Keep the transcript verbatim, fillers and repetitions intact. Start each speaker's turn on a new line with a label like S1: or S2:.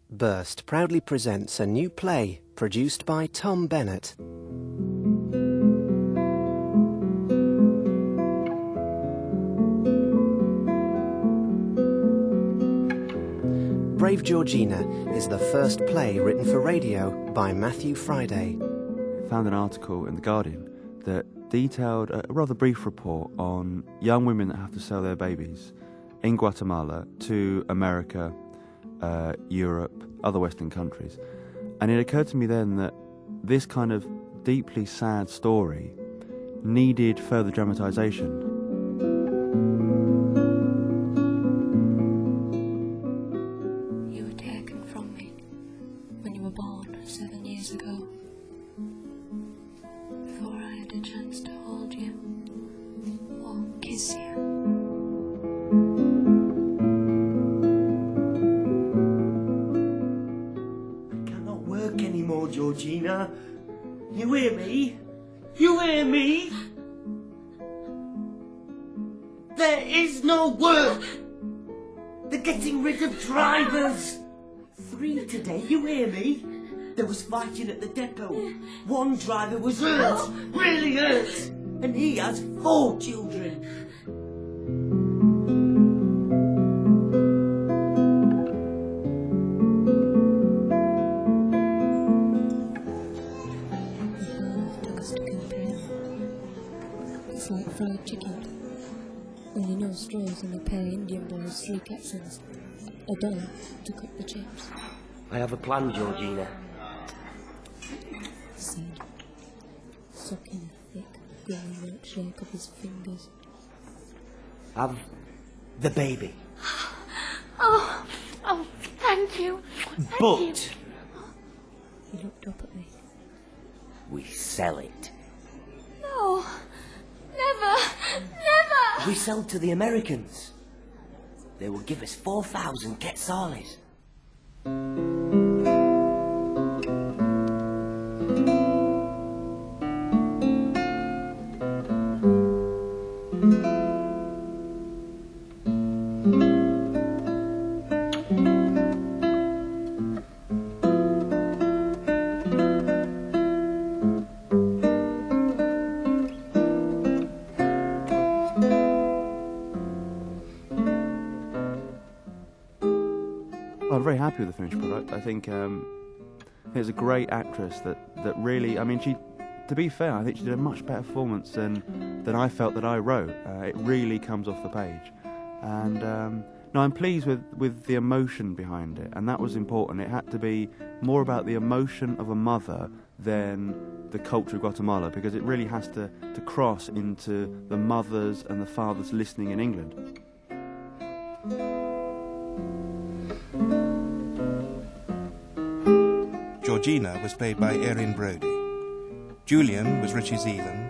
S1: Burst proudly presents a new play produced by Tom Bennett. Brave Georgina is the first play written for radio by Matthew Friday.
S2: I found an article in The Guardian that detailed a rather brief report on young women that have to sell their babies in Guatemala to America, uh, Europe, other Western countries. And it occurred to me then that this kind of deeply sad story needed further dramatisation.
S3: You were taken from me when you were born seven years ago. Before I had a chance to hold you or kiss you.
S4: Anymore, Georgina. You hear me? You hear me? There is no work. They're getting rid of drivers. Three today, you hear me? There was fighting at the depot. One driver was hurt, really hurt, and he has four children.
S3: It's like fried chicken. Only no straws, and they pay Indian boys three capsules, a dollar to cook the chips.
S4: I have a plan, Georgina.
S3: Said, sucking a thick, growing milkshake of his fingers.
S4: Have the baby.
S5: Oh, oh, thank you. Thank
S4: But
S5: you.
S3: He looked up at me.
S4: we sell it.
S5: No, never, never.
S4: We sell to the Americans. They will give us four thousand quetzales.
S2: I'm very happy with the finished product. I think um, there's a great actress that, that really, I mean, she, to be fair, I think she did a much better performance than, than I felt that I wrote. Uh, it really comes off the page. And um, no, I'm pleased with, with the emotion behind it, and that was important. It had to be more about the emotion of a mother than the culture of Guatemala, because it really has to, to cross into the mothers and the fathers listening in England.
S6: Georgina was played by Erin Brody. Julian was Richie Zeeland.